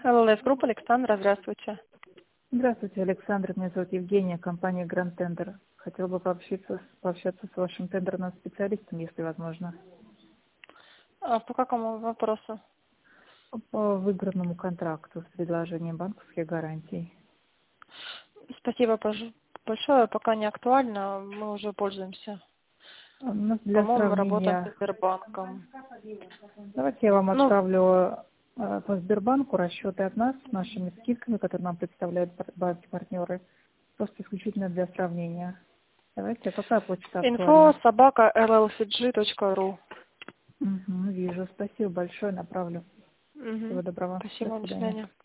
ЛЛС Групп, Александра, здравствуйте. Здравствуйте, Александр. Меня зовут Евгения, компания Grand Tender. Хотела бы пообщаться с вашим тендерным специалистом, если возможно. По какому вопросу? По выигранному контракту с предложением банковских гарантий. Спасибо большое, пока не актуально, мы уже пользуемся. У нас для По-моему, работаем сравнения, с Сбербанком. давайте я вам Ну, отправлю по Сбербанку расчеты от нас с нашими скидками, которые нам представляют банки-партнеры, просто исключительно для сравнения. Давайте, какая почта актуальна? info@llcg.ru. Угу, вижу. Спасибо большое, направлю. Угу. Всего доброго. До Спасибо, до свидания. свидания.